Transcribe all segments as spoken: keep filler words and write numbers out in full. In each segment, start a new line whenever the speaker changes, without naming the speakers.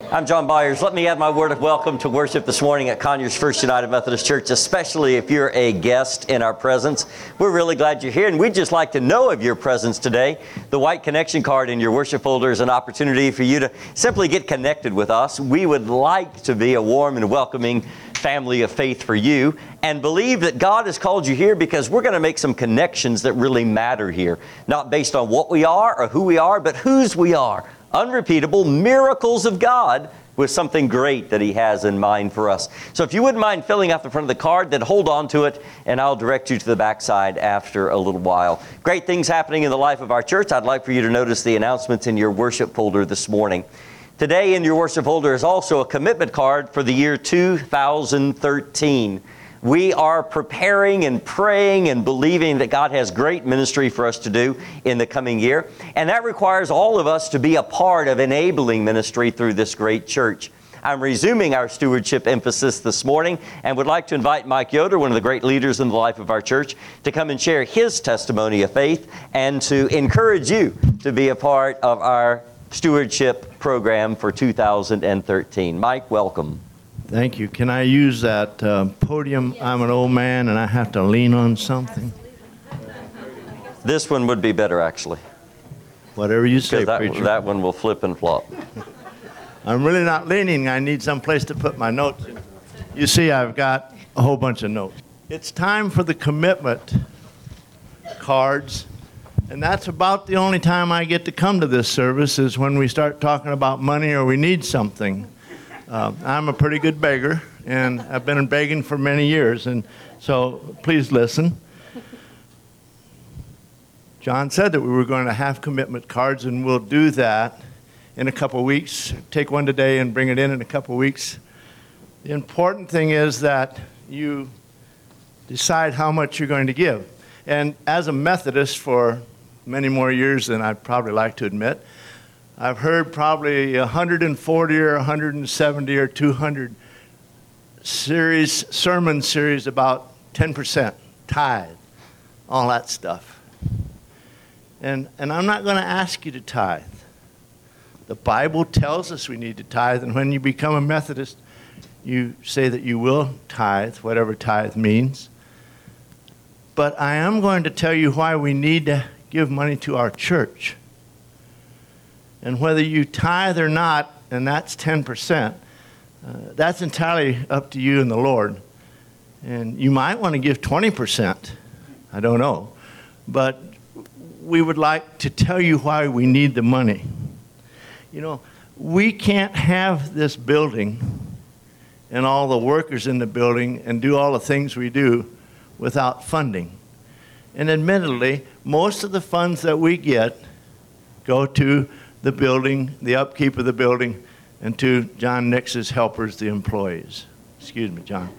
I'm John Byers. Let me add my word of welcome to worship this morning at Conyers First United Methodist Church, especially if you're a guest in our presence. We're really glad you're here, and we'd just like to know of your presence today. The white connection card in your worship folder is an opportunity for you to simply get connected with us. We would like to be a warm and welcoming family of faith for you, and believe that God has called you here because we're going to make some connections that really matter here, not based on what we are or who we are, but whose we are. Unrepeatable miracles of God with something great that He has in mind for us. So if you wouldn't mind filling out the front of the card, then hold on to it, and I'll direct you to the backside after a little while. Great things happening in the life of our church. I'd like for you to notice the announcements in your worship folder this morning. Today in your worship folder is also a commitment card for the year two thousand thirteen. We are preparing and praying and believing that God has great ministry for us to do in the coming year. And that requires all of us to be a part of enabling ministry through this great church. I'm resuming our stewardship emphasis this morning and would like to invite Mike Yoder, one of the great leaders in the life of our church, to come and share his testimony of faith and to encourage you to be a part of our stewardship program for two thousand thirteen. Mike, welcome.
Thank you. Can I use that uh, podium? I'm an old man and I have to lean on something.
This one would be better, actually.
Whatever you say,
that,
preacher.
That one will flip and flop.
I'm really not leaning. I need some place to put my notes in. You see, I've got a whole bunch of notes. It's time for the commitment cards, and that's about the only time I get to come to this service is when we start talking about money or we need something. Uh, I'm a pretty good beggar, and I've been begging for many years, and so please listen. John said that we were going to have commitment cards, and we'll do that in a couple weeks. Take one today and bring it in in a couple weeks. The important thing is that you decide how much you're going to give. And as a Methodist for many more years than I'd probably like to admit, I've heard probably one hundred forty or one hundred seventy or two hundred series, sermon series about ten percent, tithe, all that stuff. And, and I'm not going to ask you to tithe. The Bible tells us we need to tithe, and when you become a Methodist, you say that you will tithe, whatever tithe means. But I am going to tell you why we need to give money to our church. And whether you tithe or not, and that's ten percent, uh, that's entirely up to you and the Lord. And you might want to give twenty percent. I don't know. But we would like to tell you why we need the money. You know, we can't have this building and all the workers in the building and do all the things we do without funding. And admittedly, most of the funds that we get go to the building, the upkeep of the building, and to John Nix's helpers, the employees. Excuse me, John.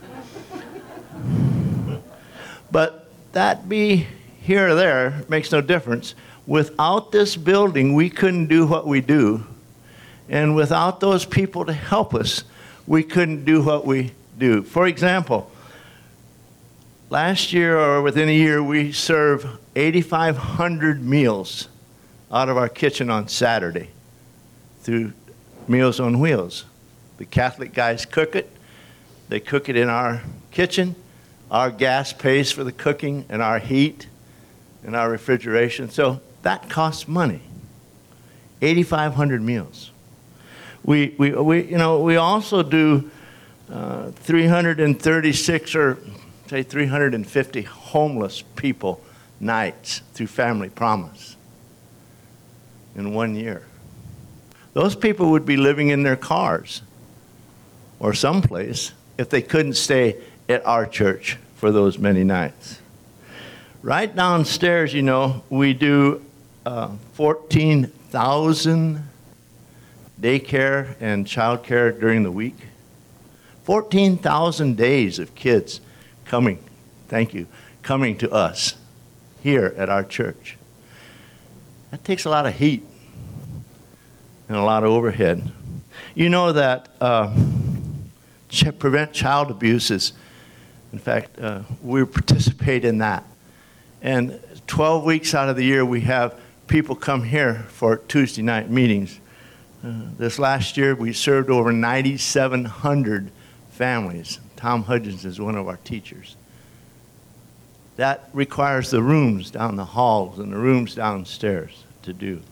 But that be here or there makes no difference. Without this building, we couldn't do what we do. And without those people to help us, we couldn't do what we do. For example, last year or within a year, we serve eighty-five hundred meals out of our kitchen on Saturday through Meals on Wheels. The Catholic guys cook it. They cook it in our kitchen. Our gas pays for the cooking and our heat and our refrigeration. So that costs money. eighty-five hundred meals. We, we, we, you know, we also do uh, three hundred thirty-six or say three hundred fifty homeless people nights through Family Promise in one year. Those people would be living in their cars or someplace if they couldn't stay at our church for those many nights. Right downstairs, you know, we do uh, fourteen thousand daycare and child care during the week. fourteen thousand days of kids coming, thank you, coming to us here at our church. That takes a lot of heat and a lot of overhead. You know that uh, ch- prevent child abuse is, in fact, uh, we participate in that. And twelve weeks out of the year, we have people come here for Tuesday night meetings Uh, this last year, we served over nine thousand seven hundred families. Tom Hudgens is one of our teachers. That requires the rooms down the halls and the rooms downstairs to do.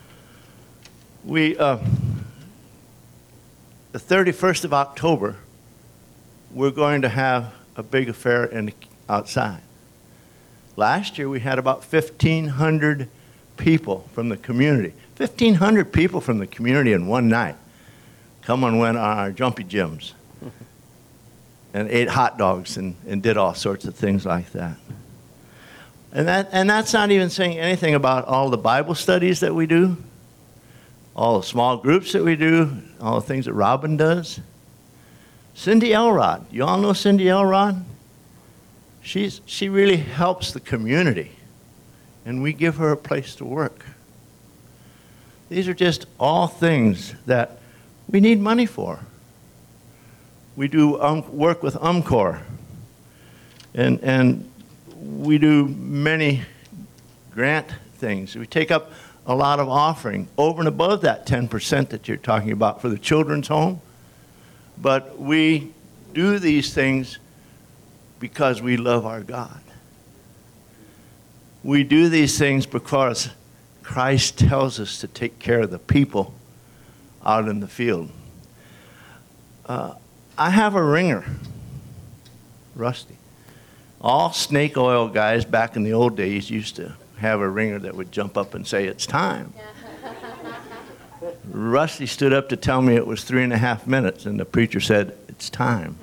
We, uh, the thirty-first of October, we're going to have a big affair in the, outside. Last year, we had about fifteen hundred people from the community. fifteen hundred people from the community in one night come and went on our jumpy gyms and ate hot dogs and, and did all sorts of things like that. And, that. and that's not even saying anything about all the Bible studies that we do, all the small groups that we do, all the things that Robin does. Cindy Elrod, you all know Cindy Elrod? She's, she really helps the community, and we give her a place to work. These are just all things that we need money for. We do um, work with UMCOR, and, and we do many grant things. We take up a lot of offering over and above that ten percent that you're talking about for the children's home. But we do these things because we love our God. We do these things because Christ tells us to take care of the people out in the field. Uh, I have a ringer, Rusty. All snake oil guys back in the old days used to have a ringer that would jump up and say, "It's time." Rusty stood up to tell me it was three and a half minutes, and the preacher said, "It's time."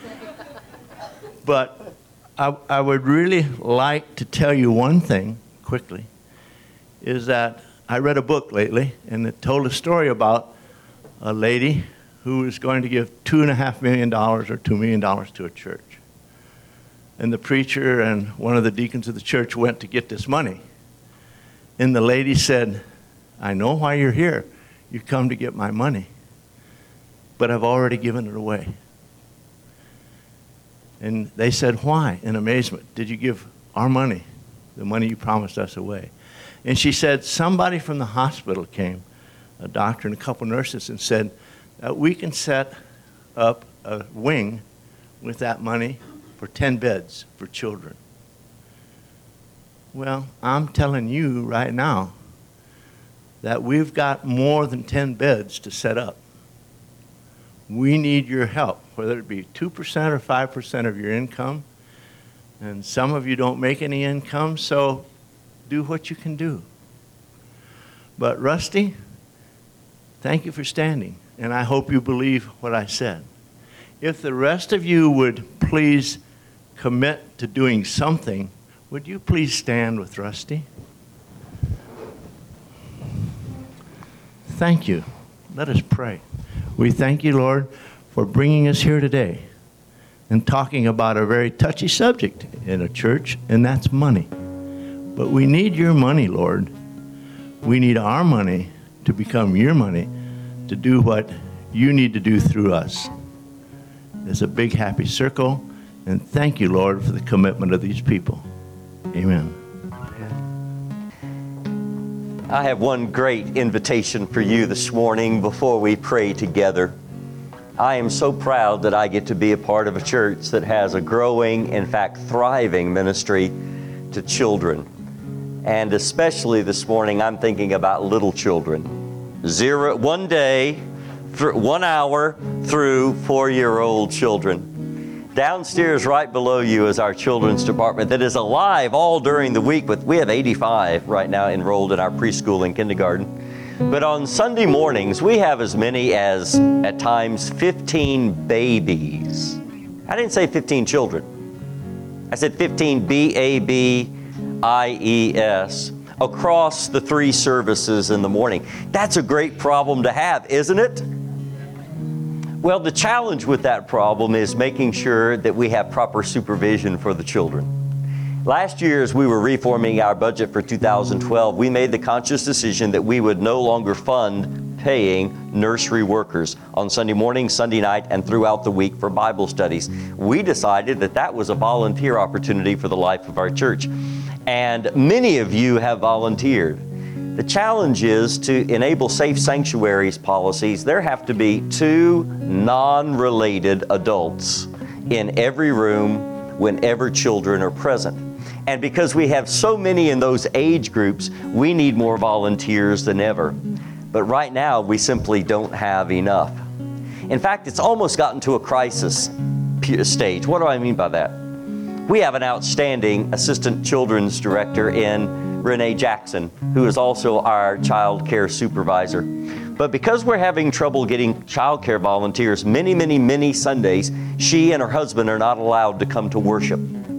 But I, I would really like to tell you one thing quickly, is that I read a book lately, and it told a story about a lady who was going to give two and a half million dollars or two million dollars to a church. And the preacher and one of the deacons of the church went to get this money. And the lady said, "I know why you're here. You come to get my money, but I've already given it away." And they said, "Why?" In amazement. "Did you give our money, the money you promised us, away?" And she said, "Somebody from the hospital came, a doctor and a couple nurses, and said that we can set up a wing with that money for ten beds for children." Well, I'm telling you right now that we've got more than ten beds to set up. We need your help, whether it be two percent or five percent of your income. And some of you don't make any income, so do what you can do. But Rusty, thank you for standing, and I hope you believe what I said. If the rest of you would please commit to doing something, would you please stand with Rusty? Thank you. Let us pray. We thank you, Lord, for bringing us here today and talking about a very touchy subject in a church, and that's money. But we need your money, Lord. We need our money to become your money to do what you need to do through us. It's a big happy circle, and thank you, Lord, for the commitment of these people. Amen.
I have one great invitation for you this morning before we pray together. I am so proud that I get to be a part of a church that has a growing, in fact, thriving ministry to children. And especially this morning, I'm thinking about little children. Zero, one day, th- one hour through four-year-old children. Downstairs right below you is our children's department that is alive all during the week, but we have eighty-five right now enrolled in our preschool and kindergarten. But on Sunday mornings, we have as many as, at times, fifteen babies. I didn't say fifteen children. I said fifteen B A B I E S across the three services in the morning. That's a great problem to have, isn't it? Well, the challenge with that problem is making sure that we have proper supervision for the children. Last year, as we were reforming our budget for two thousand twelve, we made the conscious decision that we would no longer fund paying nursery workers on Sunday morning, Sunday night, and throughout the week for Bible studies. We decided that that was a volunteer opportunity for the life of our church. And many of you have volunteered. The challenge is to enable safe sanctuaries policies, there have to be two non-related adults in every room whenever children are present. And because we have so many in those age groups, we need more volunteers than ever. But right now, we simply don't have enough. In fact, it's almost gotten to a crisis stage. What do I mean by that? We have an outstanding assistant children's director in Renee Jackson, who is also our child care supervisor. But because we're having trouble getting child care volunteers, many, many, many Sundays, she and her husband are not allowed to come to worship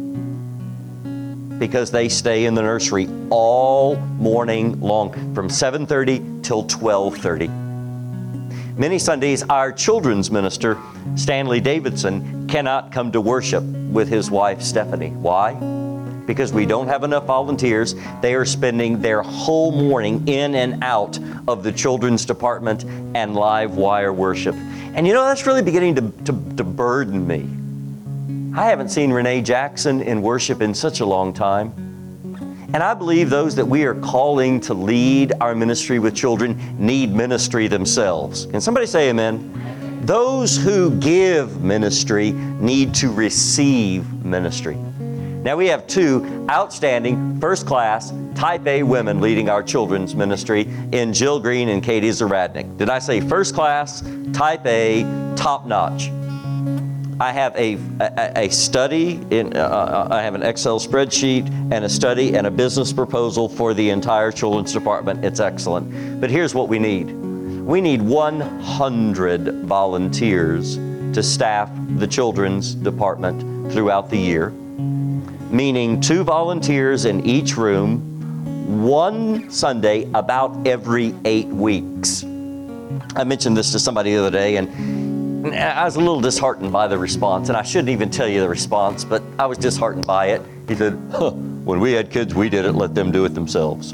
because they stay in the nursery all morning long from seven thirty till twelve thirty. Many Sundays, our children's minister, Stanley Davidson, cannot come to worship with his wife, Stephanie. Why? Because we don't have enough volunteers. They are spending their whole morning in and out of the children's department and live wire worship. And you know, that's really beginning to, to, to burden me. I haven't seen Renee Jackson in worship in such a long time. And I believe those that we are calling to lead our ministry with children need ministry themselves. Can somebody say amen? Those who give ministry need to receive ministry. Now we have two outstanding, first-class, type A women leading our children's ministry in Jill Green and Katie Zaradnik. Did I say first-class, type A, top-notch? I have a, a, a study, in, uh, I have an Excel spreadsheet and a study and a business proposal for the entire children's department. It's excellent. But here's what we need. We need one hundred volunteers to staff the children's department throughout the year, meaning two volunteers in each room, one Sunday about every eight weeks. I mentioned this to somebody the other day, and I was a little disheartened by the response, and I shouldn't even tell you the response, but I was disheartened by it. He said, huh, when we had kids, we did it, let them do it themselves.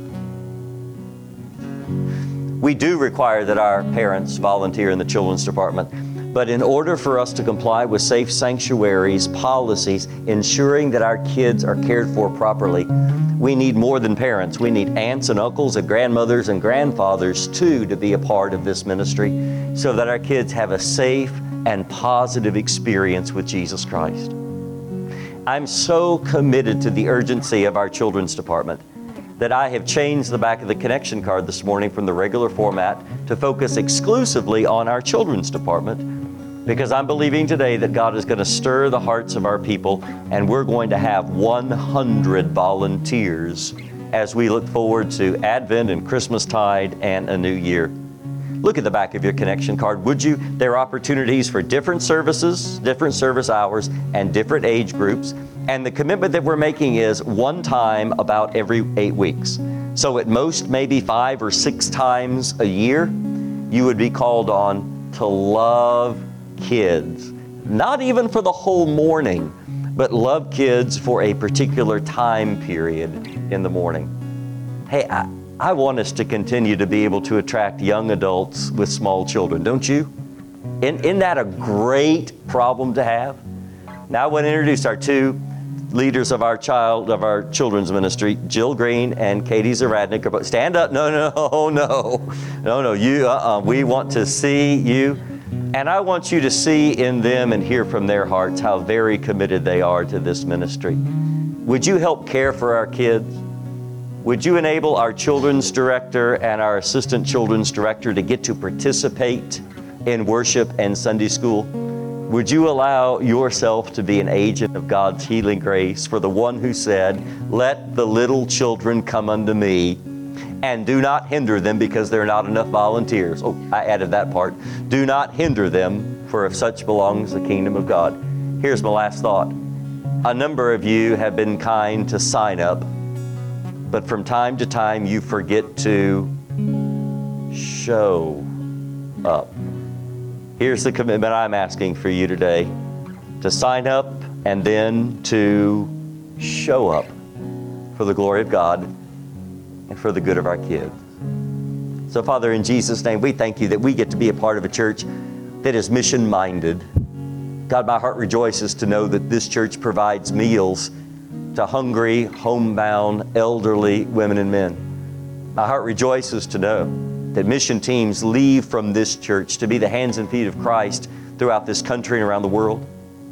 We do require that our parents volunteer in the children's department, but in order for us to comply with safe sanctuaries policies, ensuring that our kids are cared for properly, we need more than parents. We need aunts and uncles and grandmothers and grandfathers too to be a part of this ministry so that our kids have a safe and positive experience with Jesus Christ. I'm so committed to the urgency of our children's department that I have changed the back of the connection card this morning from the regular format to focus exclusively on our children's department, because I'm believing today that God is going to stir the hearts of our people, and we're going to have one hundred volunteers as we look forward to Advent and Christmastide and a new year. Look at the back of your connection card, would you? There are opportunities for different services, different service hours, and different age groups. And the commitment that we're making is one time about every eight weeks. So at most, maybe five or six times a year, you would be called on to love kids. Not even for the whole morning, but love kids for a particular time period in the morning. Hey, I, I want us to continue to be able to attract young adults with small children, don't you? Isn't, isn't that a great problem to have? Now I want to introduce our two leaders of our child, of our children's ministry, Jill Green and Katie Zaradnik. Stand up. No, no, no. No, no. You, uh-uh. We want to see you. And I want you to see in them and hear from their hearts how very committed they are to this ministry. Would you help care for our kids? Would you enable our children's director and our assistant children's director to get to participate in worship and Sunday school? Would you allow yourself to be an agent of God's healing grace for the one who said, "Let the little children come unto me, and do not hinder them because there are not enough volunteers." Oh, I added that part. Do not hinder them, for of such belongs the kingdom of God. Here's my last thought. A number of you have been kind to sign up, but from time to time you forget to show up. Here's the commitment I'm asking for you today, to sign up and then to show up for the glory of God and for the good of our kids. So Father, in Jesus' name, we thank you that we get to be a part of a church that is mission-minded. God, my heart rejoices to know that this church provides meals to hungry, homebound, elderly women and men. My heart rejoices to know that mission teams leave from this church to be the hands and feet of Christ throughout this country and around the world.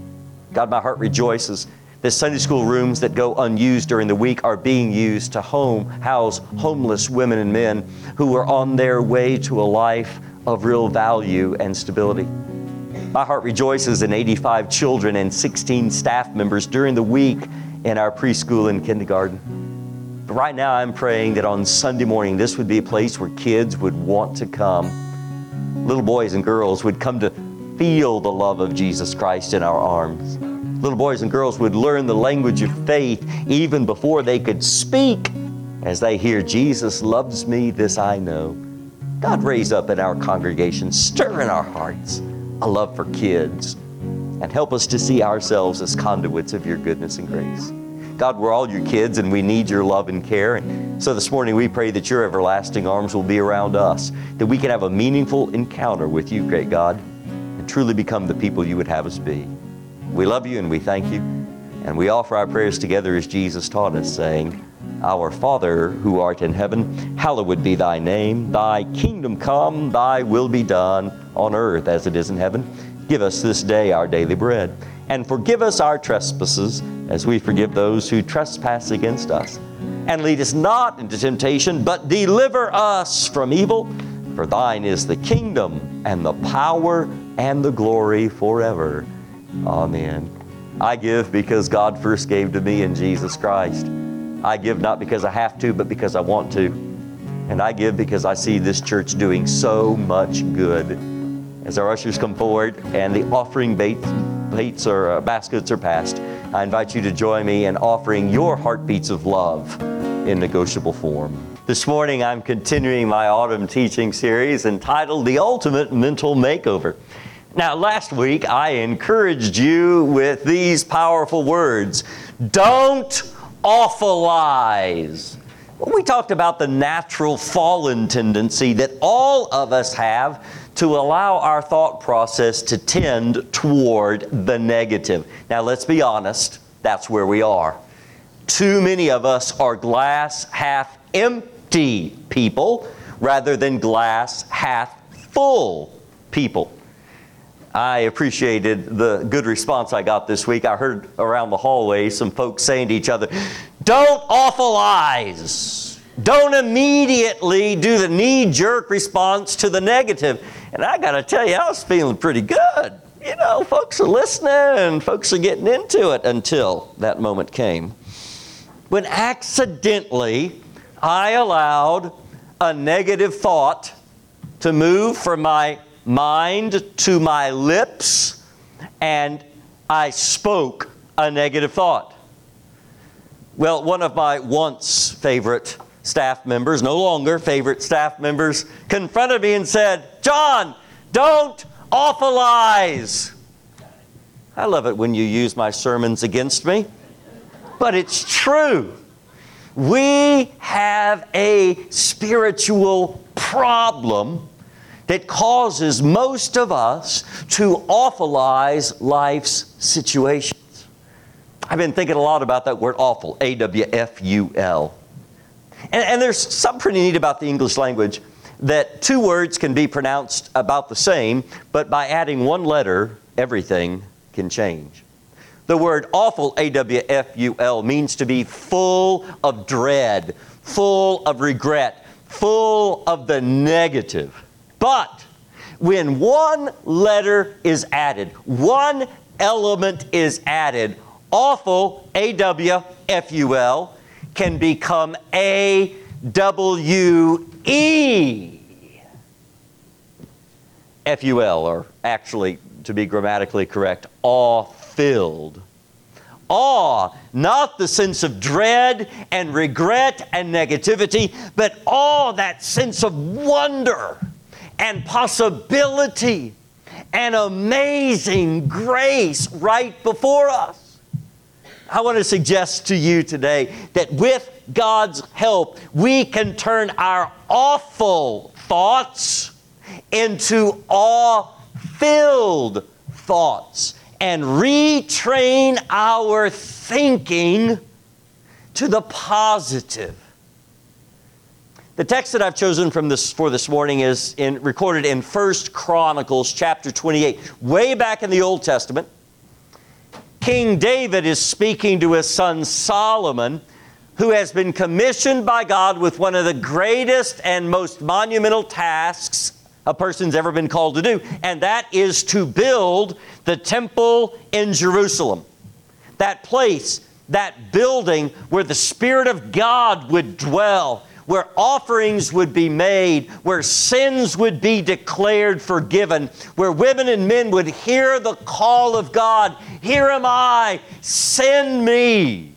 God, my heart rejoices that Sunday school rooms that go unused during the week are being used to home, house homeless women and men who are on their way to a life of real value and stability. My heart rejoices in eighty-five children and sixteen staff members during the week in our preschool and kindergarten. But right now I'm praying that on Sunday morning this would be a place where kids would want to come. Little boys and girls would come to feel the love of Jesus Christ in our arms. Little boys and girls would learn the language of faith even before they could speak as they hear, Jesus loves me, this I know. God, raise up in our congregation, stir in our hearts a love for kids, and help us to see ourselves as conduits of your goodness and grace. God, we're all your kids and we need your love and care. And so this morning we pray that your everlasting arms will be around us, that we can have a meaningful encounter with you, great God, and truly become the people you would have us be. We love you and we thank you. And we offer our prayers together as Jesus taught us, saying, Our Father, who art in heaven, hallowed be thy name. Thy kingdom come, thy will be done on earth as it is in heaven. Give us this day our daily bread, and forgive us our trespasses as we forgive those who trespass against us. And lead us not into temptation, but deliver us from evil. For thine is the kingdom and the power and the glory forever. Amen. I give because God first gave to me in Jesus Christ. I give not because I have to, but because I want to. And I give because I see this church doing so much good. As our ushers come forward and the offering bait, baits or uh, baskets are passed, I invite you to join me in offering your heartbeats of love in negotiable form. This morning I'm continuing my autumn teaching series entitled The Ultimate Mental Makeover. Now, last week I encouraged you with these powerful words: don't awfulize. Well, we talked about the natural fallen tendency that all of us have to allow our thought process to tend toward the negative. Now, let's be honest, that's where we are. Too many of us are glass half empty people rather than glass half full people. I appreciated the good response I got this week. I heard around the hallway some folks saying to each other, don't awfulize. Don't immediately do the knee-jerk response to the negative. And I got to tell you, I was feeling pretty good. You know, folks are listening and folks are getting into it until that moment came when accidentally I allowed a negative thought to move from my mind to my lips, and I spoke a negative thought. Well, one of my once favorite staff members, no longer favorite staff members, confronted me and said, John, don't awfulize. I love it when you use my sermons against me, but it's true. We have a spiritual problem that causes most of us to awfulize life's situations. I've been thinking a lot about that word awful, A W F U L. And, and there's something pretty neat about the English language, that two words can be pronounced about the same, but by adding one letter, everything can change. The word awful, A W F U L, means to be full of dread, full of regret, full of the negative. But when one letter is added, one element is added, awful, A W F U L, can become A W E F U L, or actually, to be grammatically correct, awe-filled. Awe, not the sense of dread and regret and negativity, but awe, that sense of wonder and possibility and amazing grace right before us. I want to suggest to you today that with God's help, we can turn our awful thoughts into awe-filled thoughts and retrain our thinking to the positive. The text that I've chosen from this for this morning is in, recorded in First Chronicles chapter twenty-eight. Way back in the Old Testament, King David is speaking to his son Solomon, who has been commissioned by God with one of the greatest and most monumental tasks a person's ever been called to do, and that is to build the temple in Jerusalem. That place, that building where the Spirit of God would dwell, where offerings would be made, where sins would be declared forgiven, where women and men would hear the call of God, "Here am I, send me."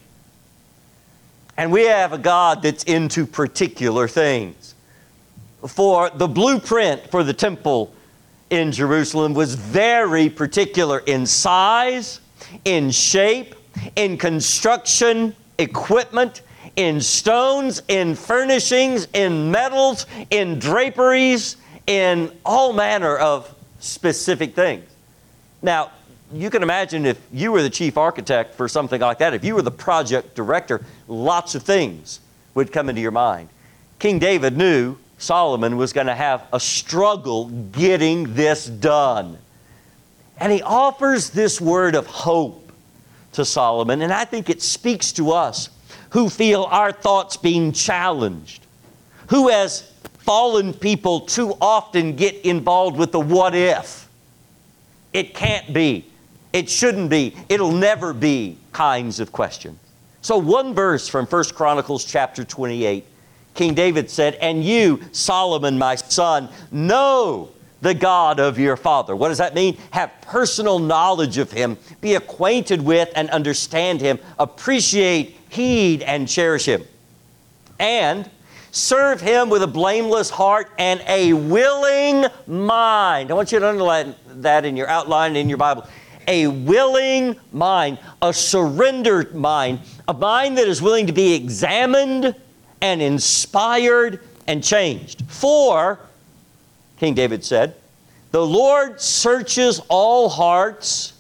And we have a God that's into particular things. For the blueprint for the temple in Jerusalem was very particular in size, in shape, in construction equipment, in stones, in furnishings, in metals, in draperies, in all manner of specific things. Now, you can imagine if you were the chief architect for something like that, if you were the project director, lots of things would come into your mind. King David knew Solomon was going to have a struggle getting this done. And he offers this word of hope to Solomon, and I think it speaks to us who feel our thoughts being challenged, who as fallen people too often get involved with the what if. It can't be. It shouldn't be. It'll never be kinds of questions. So one verse from First Chronicles chapter twenty-eight, King David said, "And you, Solomon, my son, know the God of your father." What does that mean? Have personal knowledge of Him. Be acquainted with and understand Him. Appreciate, heed, and cherish Him. And serve Him with a blameless heart and a willing mind. I want you to underline that in your outline in your Bible. A willing mind, a surrendered mind, a mind that is willing to be examined and inspired and changed. For, King David said, the Lord searches all hearts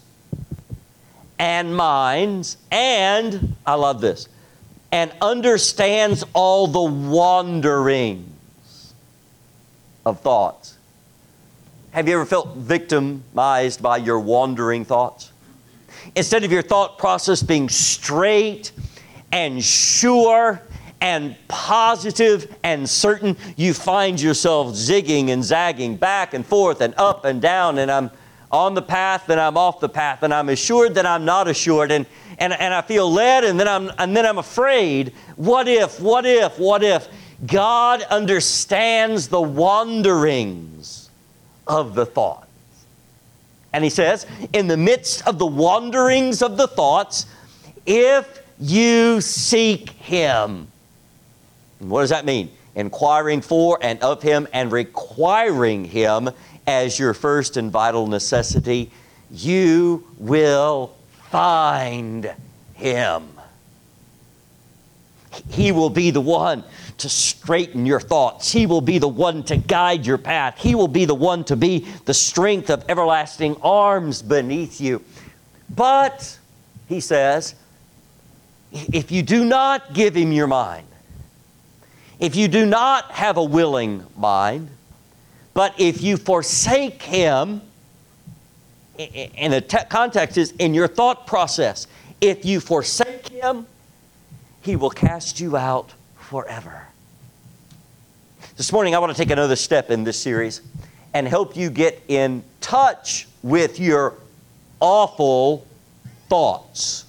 and minds, and, I love this, and understands all the wanderings of thoughts. Have you ever felt victimized by your wandering thoughts? Instead of your thought process being straight and sure and positive and certain, you find yourself zigging and zagging back and forth and up and down, and I'm on the path, then I'm off the path, and I'm assured that I'm not assured, and, and, and I feel led, and then I'm and then I'm afraid. What if, what if, what if? God understands the wanderings of the thoughts. And He says, in the midst of the wanderings of the thoughts, if you seek Him. And what does that mean? Inquiring for and of Him and requiring Him as your first and vital necessity, you will find Him. He will be the one to straighten your thoughts. He will be the one to guide your path. He will be the one to be the strength of everlasting arms beneath you. But, He says, if you do not give Him your mind, if you do not have a willing mind, but if you forsake Him, and the te- context is in your thought process, if you forsake Him, He will cast you out forever. This morning I want to take another step in this series and help you get in touch with your awful thoughts.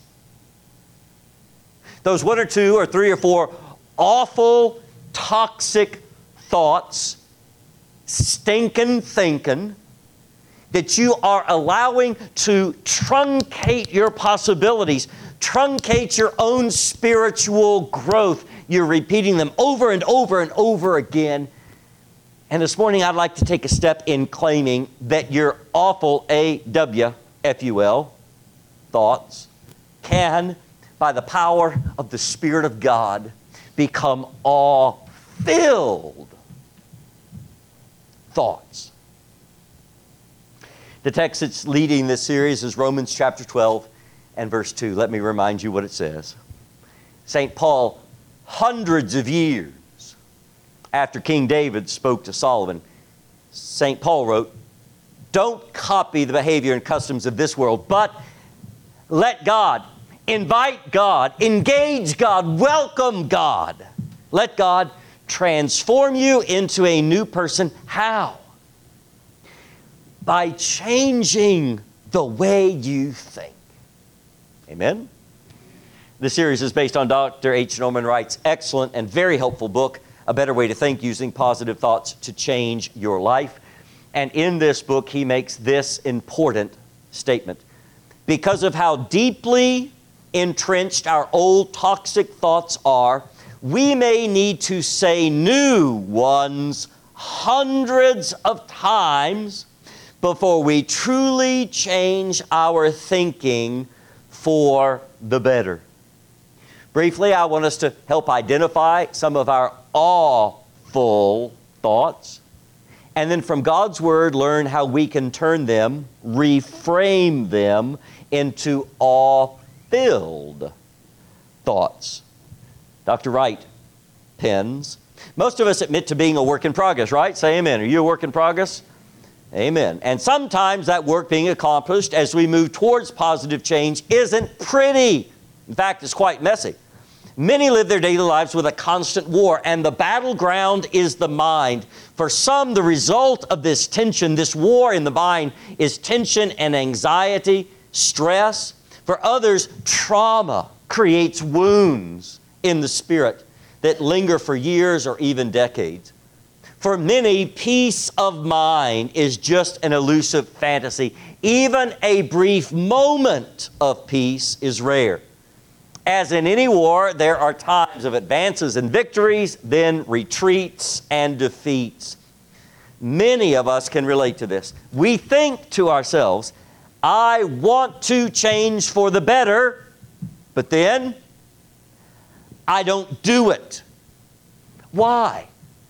Those one or two or three or four awful, toxic thoughts, stinking thinking, that you are allowing to truncate your possibilities, truncate your own spiritual growth. You're repeating them over and over and over again. And this morning I'd like to take a step in claiming that your awful, A W F U L, thoughts, can, by the power of the Spirit of God, become awe-filled thoughts. The text that's leading this series is Romans chapter twelve and verse two. Let me remind you what it says. Saint Paul, hundreds of years after King David spoke to Solomon, Saint Paul wrote, don't copy the behavior and customs of this world, but let God, invite God, engage God, welcome God. Let God transform you into a new person. How? By changing the way you think. Amen? This series is based on Doctor H. Norman Wright's excellent and very helpful book, A Better Way to Think, Using Positive Thoughts to Change Your Life. And in this book, he makes this important statement. Because of how deeply entrenched our old toxic thoughts are, we may need to say new ones hundreds of times before we truly change our thinking for the better. Briefly, I want us to help identify some of our awful thoughts, and then from God's Word, learn how we can turn them, reframe them into awe-filled thoughts. Doctor Wright pens, most of us admit to being a work in progress, right? Say amen. Are you a work in progress? Amen. And sometimes that work being accomplished as we move towards positive change isn't pretty. In fact, it's quite messy. Many live their daily lives with a constant war, and the battleground is the mind. For some, the result of this tension, this war in the mind, is tension and anxiety, stress. For others, trauma creates wounds in the spirit that linger for years or even decades. For many, peace of mind is just an elusive fantasy. Even a brief moment of peace is rare. As in any war, there are times of advances and victories, then retreats and defeats. Many of us can relate to this. We think to ourselves, I want to change for the better, but then I don't do it. Why?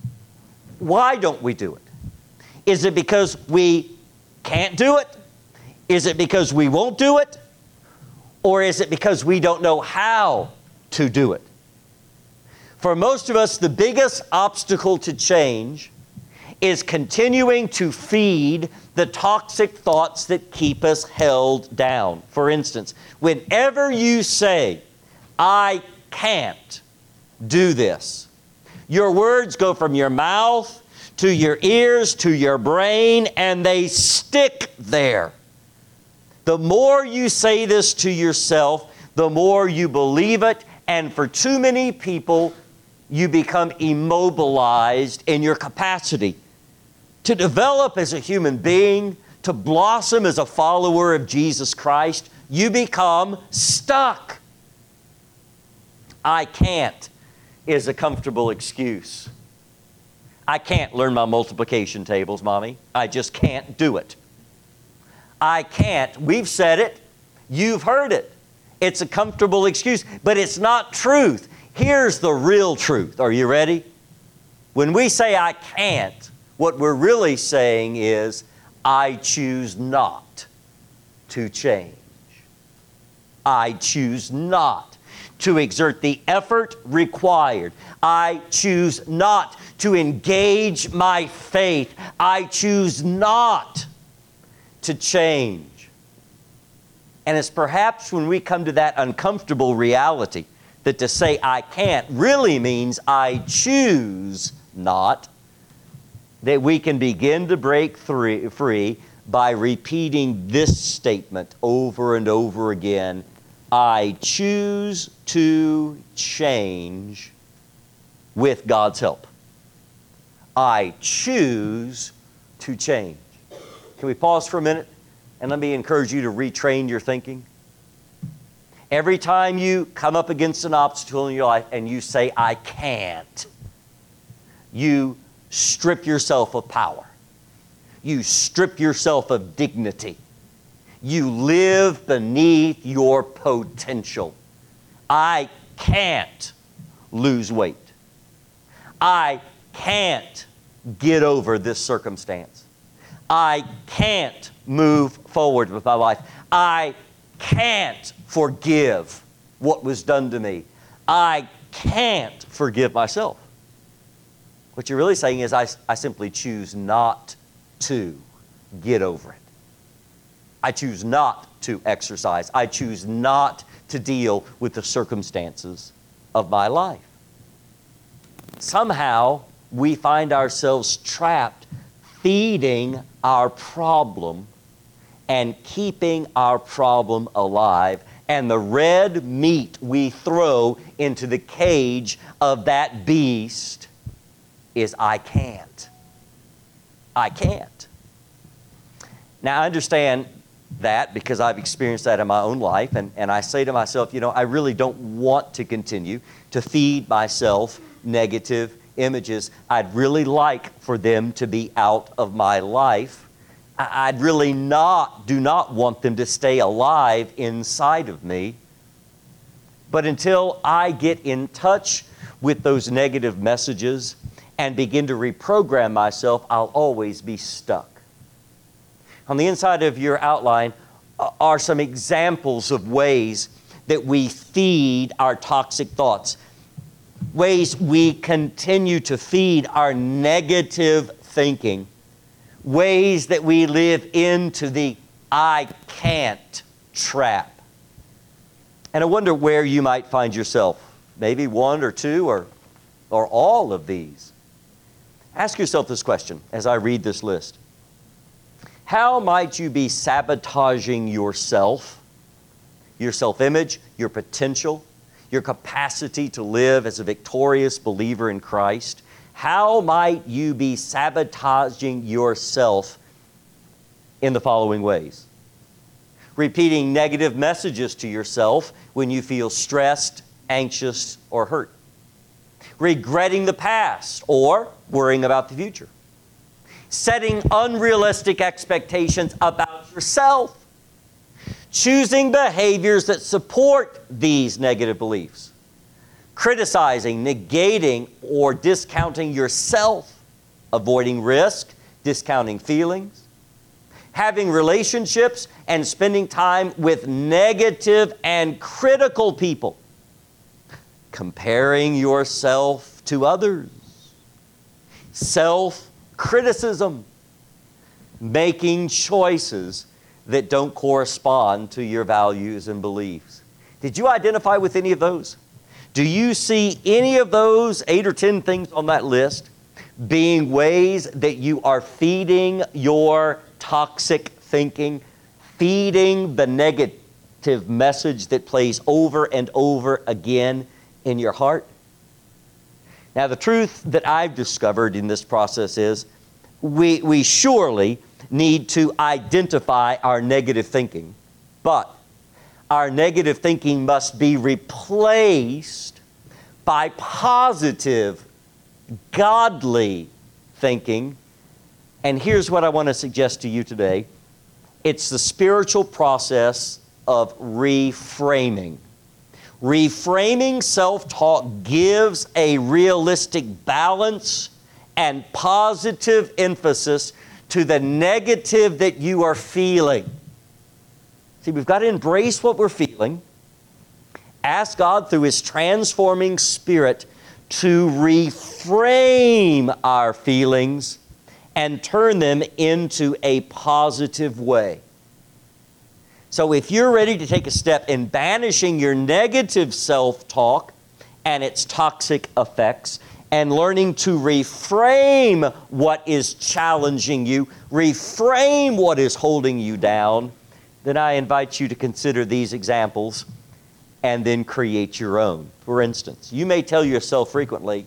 Why don't we do it? Is it because we can't do it? Is it because we won't do it? Or is it because we don't know how to do it? For most of us, the biggest obstacle to change is continuing to feed the toxic thoughts that keep us held down. For instance, whenever you say, I can't do this, your words go from your mouth to your ears to your brain, and they stick there. The more you say this to yourself, the more you believe it, and for too many people, you become immobilized in your capacity to develop as a human being, to blossom as a follower of Jesus Christ. You become stuck. I can't is a comfortable excuse. I can't learn my multiplication tables, Mommy. I just can't do it. I can't. We've said it. You've heard it. It's a comfortable excuse, but it's not truth. Here's the real truth. Are you ready? When we say I can't, what we're really saying is I choose not to change. I choose not to exert the effort required. I choose not to engage my faith. I choose not to change. And it's perhaps when we come to that uncomfortable reality that to say I can't really means I choose not, that we can begin to break through, free by repeating this statement over and over again. I choose to change with God's help. I choose to change. Can we pause for a minute and let me encourage you to retrain your thinking? Every time you come up against an obstacle in your life and you say, I can't, you strip yourself of power. You strip yourself of dignity. You live beneath your potential. I can't lose weight. I can't get over this circumstance. I can't move forward with my life. I can't forgive what was done to me. I can't forgive myself. What you're really saying is, I, I simply choose not to get over it. I choose not to exercise. I choose not to deal with the circumstances of my life. Somehow, we find ourselves trapped feeding our problem and keeping our problem alive, and the red meat we throw into the cage of that beast is, I can't. I can't. Now, I understand that because I've experienced that in my own life, and, and I say to myself, you know, I really don't want to continue to feed myself negative images. I'd really like for them to be out of my life. I- I'd really not, do not want them to stay alive inside of me. But until I get in touch with those negative messages and begin to reprogram myself, I'll always be stuck. On the inside of your outline are some examples of ways that we feed our toxic thoughts, ways we continue to feed our negative thinking, ways that we live into the I can't trap. And I wonder where you might find yourself, maybe one or two or, or all of these. Ask yourself this question as I read this list. How might you be sabotaging yourself, your self-image, your potential, your capacity to live as a victorious believer in Christ? How might you be sabotaging yourself in the following ways? Repeating negative messages to yourself when you feel stressed, anxious, or hurt. Regretting the past or worrying about the future. Setting unrealistic expectations about yourself. Choosing behaviors that support these negative beliefs. Criticizing, negating, or discounting yourself. Avoiding risk, discounting feelings. Having relationships and spending time with negative and critical people. Comparing yourself to others. Self-criticism. Making choices that don't correspond to your values and beliefs. Did you identify with any of those? Do you see any of those eight or ten things on that list being ways that you are feeding your toxic thinking, feeding the negative message that plays over and over again in your heart? Now, the truth that I've discovered in this process is we, we surely need to identify our negative thinking, but our negative thinking must be replaced by positive, godly thinking. And here's what I want to suggest to you today. It's the spiritual process of reframing. Reframing self-talk gives a realistic balance and positive emphasis to the negative that you are feeling. See, we've got to embrace what we're feeling, ask God through His transforming Spirit to reframe our feelings and turn them into a positive way. So if you're ready to take a step in banishing your negative self-talk and its toxic effects, and learning to reframe what is challenging you, reframe what is holding you down, then I invite you to consider these examples and then create your own. For instance, you may tell yourself frequently,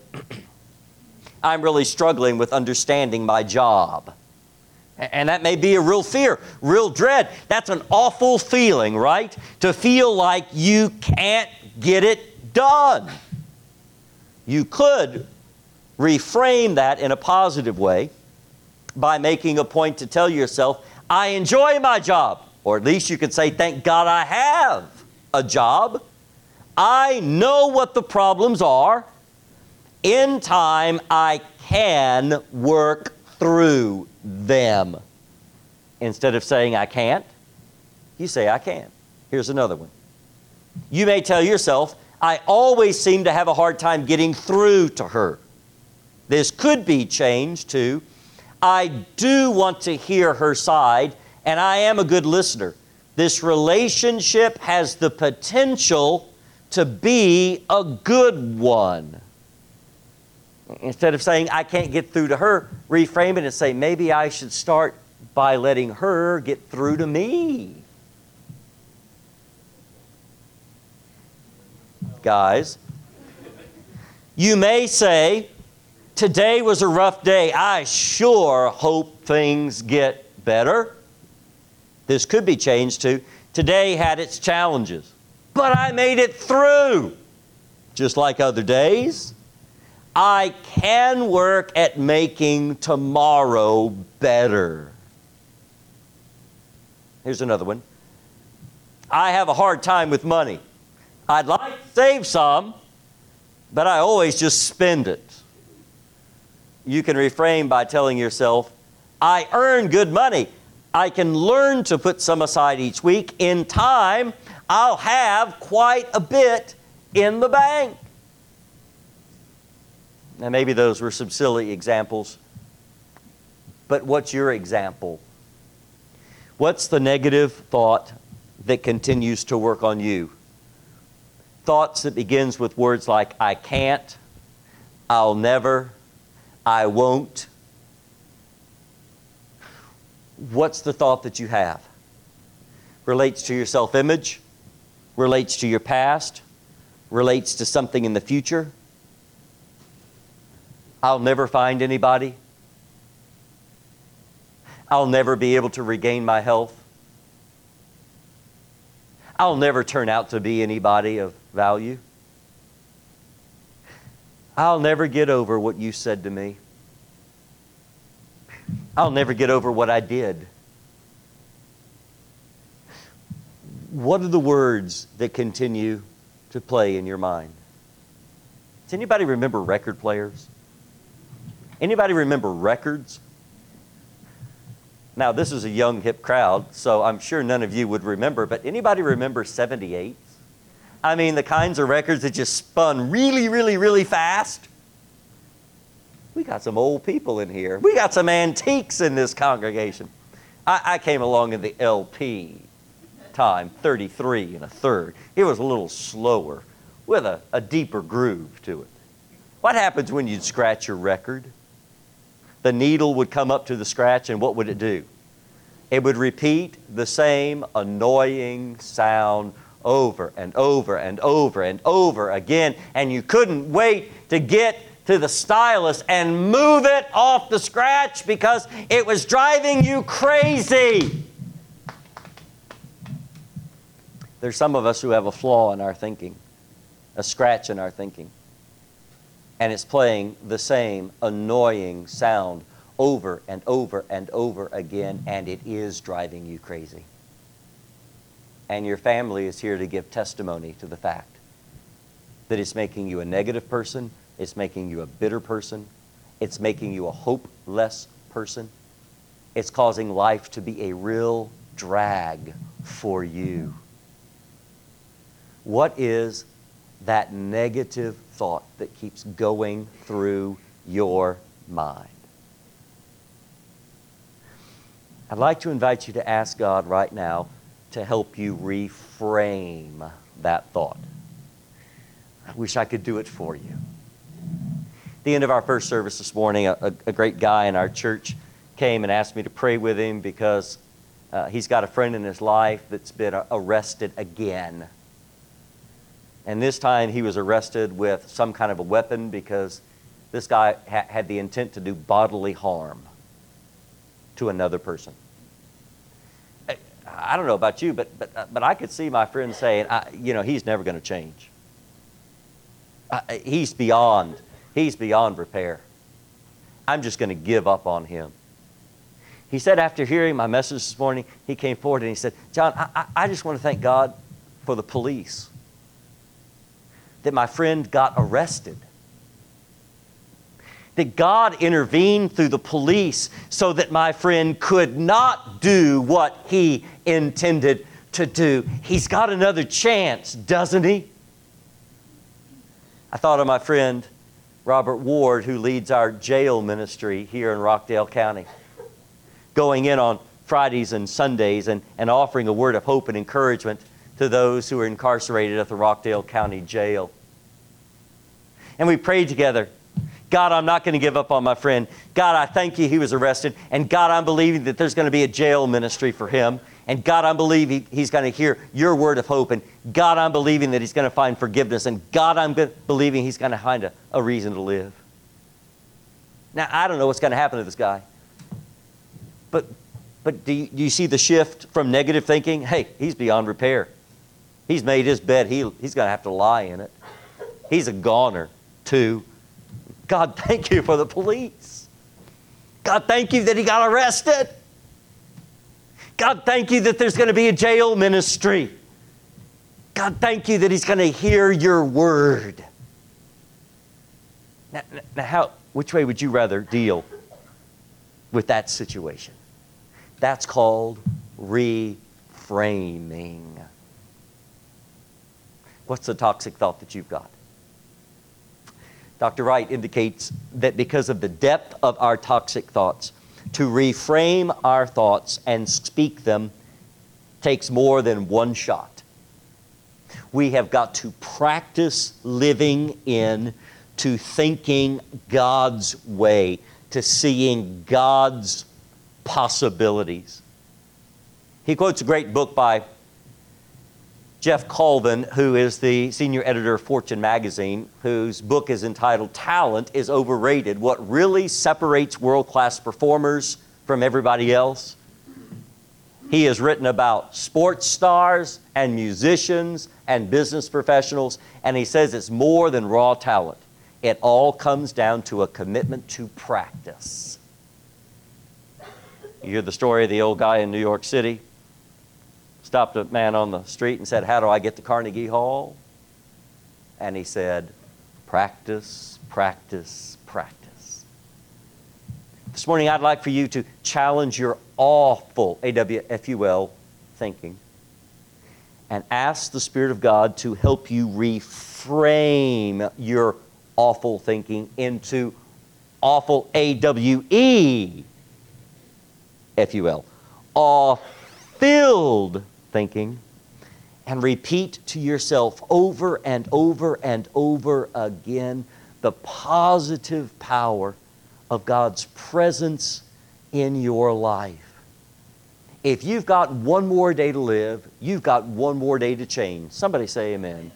I'm really struggling with understanding my job. And that may be a real fear, real dread. That's an awful feeling, right? To feel like you can't get it done. You could reframe that in a positive way by making a point to tell yourself, I enjoy my job. Or at least you could say, thank God I have a job. I know what the problems are. In time, I can work through them. Instead of saying I can't, you say I can. Here's another one. You may tell yourself, I always seem to have a hard time getting through to her. This could be changed to, I do want to hear her side, and I am a good listener. This relationship has the potential to be a good one. Instead of saying, I can't get through to her, reframe it and say, maybe I should start by letting her get through to me. Guys, you may say, today was a rough day. I sure hope things get better. This could be changed to, today had its challenges, but I made it through. Just like other days, I can work at making tomorrow better. Here's another one. I have a hard time with money. I'd like to save some, but I always just spend it. You can reframe by telling yourself, I earn good money. I can learn to put some aside each week. In time, I'll have quite a bit in the bank. Now, maybe those were some silly examples, but what's your example? What's the negative thought that continues to work on you? Thoughts that begins with words like, I can't, I'll never, I won't. What's the thought that you have? Relates to your self-image, relates to your past, relates to something in the future. I'll never find anybody. I'll never be able to regain my health. I'll never turn out to be anybody of value. I'll never get over what you said to me. I'll never get over what I did. What are the words that continue to play in your mind? Does anybody remember record players? Anybody remember records? Now, this is a young, hip crowd, so I'm sure none of you would remember, but anybody remember seventy-eights? I mean, the kinds of records that just spun really, really, really fast. We got some old people in here. We got some antiques in this congregation. I, I came along in the L P time, thirty-three and a third. It was a little slower with a, a deeper groove to it. What happens when you'd scratch your record? The needle would come up to the scratch, and what would it do? It would repeat the same annoying sound over and over and over and over again, and you couldn't wait to get to the stylus and move it off the scratch because it was driving you crazy. There's some of us who have a flaw in our thinking, a scratch in our thinking. And it's playing the same annoying sound over and over and over again, and it is driving you crazy. And your family is here to give testimony to the fact that it's making you a negative person, it's making you a bitter person, it's making you a hopeless person. It's causing life to be a real drag for you. What is that negative thought that keeps going through your mind? I'd like to invite you to ask God right now to help you reframe that thought. I wish I could do it for you. At the end of our first service this morning, a, a great guy in our church came and asked me to pray with him because uh, he's got a friend in his life that's been arrested again. And this time he was arrested with some kind of a weapon because this guy ha- had the intent to do bodily harm to another person. I, I don't know about you, but but but I could see my friend saying, I, you know, he's never going to change. I, he's beyond, he's beyond repair. I'm just going to give up on him. He said after hearing my message this morning, he came forward and he said, John, I, I just want to thank God for the police. That my friend got arrested. That God intervened through the police so that my friend could not do what he intended to do. He's got another chance, doesn't he? I thought of my friend Robert Ward, who leads our jail ministry here in Rockdale County, going in on Fridays and Sundays and, and offering a word of hope and encouragement to those who are incarcerated at the Rockdale County Jail. And we prayed together. God, I'm not going to give up on my friend. God, I thank you he was arrested. And God, I'm believing that there's going to be a jail ministry for him. And God, I'm believing he's going to hear your word of hope. And God, I'm believing that he's going to find forgiveness. And God, I'm believing he's going to find a, a reason to live. Now, I don't know what's going to happen to this guy. But, but do, you, do you see the shift from negative thinking? Hey, he's beyond repair. He's made his bed. He, he's going to have to lie in it. He's a goner, too. God, thank you for the police. God, thank you that he got arrested. God, thank you that there's going to be a jail ministry. God, thank you that he's going to hear your word. Now, now how, which way would you rather deal with that situation? That's called reframing. What's the toxic thought that you've got? Doctor Wright indicates that because of the depth of our toxic thoughts, to reframe our thoughts and speak them takes more than one shot. We have got to practice living in to thinking God's way, to seeing God's possibilities. He quotes a great book by Jeff Colvin, who is the senior editor of Fortune magazine, whose book is entitled Talent is Overrated: What Really Separates World-Class Performers from Everybody Else. He has written about sports stars and musicians and business professionals, and he says it's more than raw talent. It all comes down to a commitment to practice. You hear the story of the old guy in New York City. Stopped a man on the street and said, "How do I get to Carnegie Hall?" And he said, "Practice, practice, practice." This morning I'd like for you to challenge your awful, A W F U L, thinking and ask the Spirit of God to help you reframe your awful thinking into awful, A W E F U L, awe-filled thinking, and repeat to yourself over and over and over again the positive power of God's presence in your life. If you've got one more day to live, you've got one more day to change. Somebody say amen.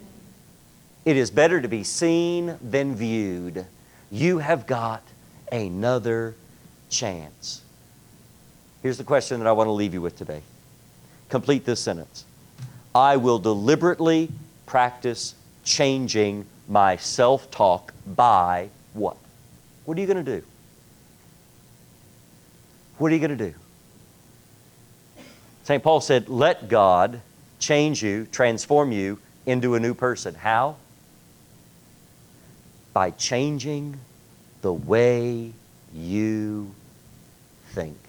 It is better to be seen than viewed. You have got another chance. Here's the question that I want to leave you with today. Complete this sentence. I will deliberately practice changing my self-talk by what? What are you going to do? What are you going to do? Saint Paul said, let God change you, transform you into a new person. How? By changing the way you think.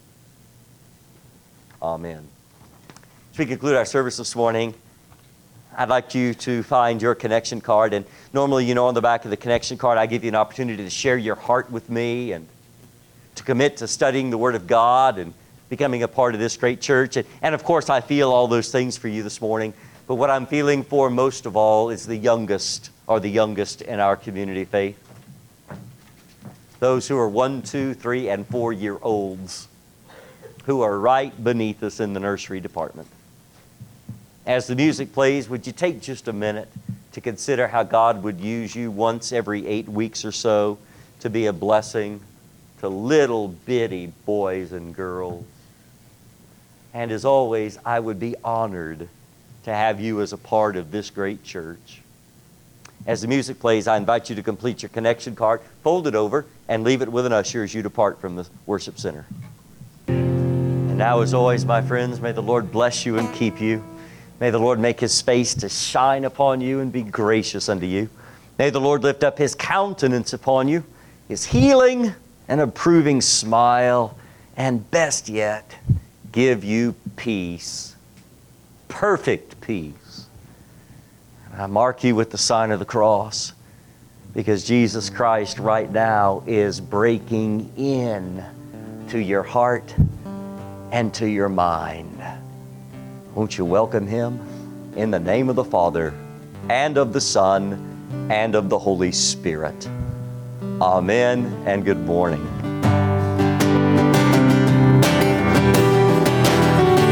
Amen. As we conclude our service this morning, I'd like you to find your connection card. And normally, you know, on the back of the connection card, I give you an opportunity to share your heart with me and to commit to studying the Word of God and becoming a part of this great church. And, and of course, I feel all those things for you this morning. But what I'm feeling for most of all is the youngest, or the youngest in our community faith. Those who are one, two, three, and four year olds who are right beneath us in the nursery department. As the music plays, would you take just a minute to consider how God would use you once every eight weeks or so to be a blessing to little bitty boys and girls? And as always, I would be honored to have you as a part of this great church. As the music plays, I invite you to complete your connection card, fold it over, and leave it with an usher as you depart from the worship center. And now, as always, my friends, may the Lord bless you and keep you. May the Lord make His face to shine upon you and be gracious unto you. May the Lord lift up His countenance upon you, His healing and approving smile, and best yet, give you peace, perfect peace. And I mark you with the sign of the cross, because Jesus Christ right now is breaking in to your heart and to your mind. Won't you welcome Him in the name of the Father and of the Son and of the Holy Spirit. Amen and good morning.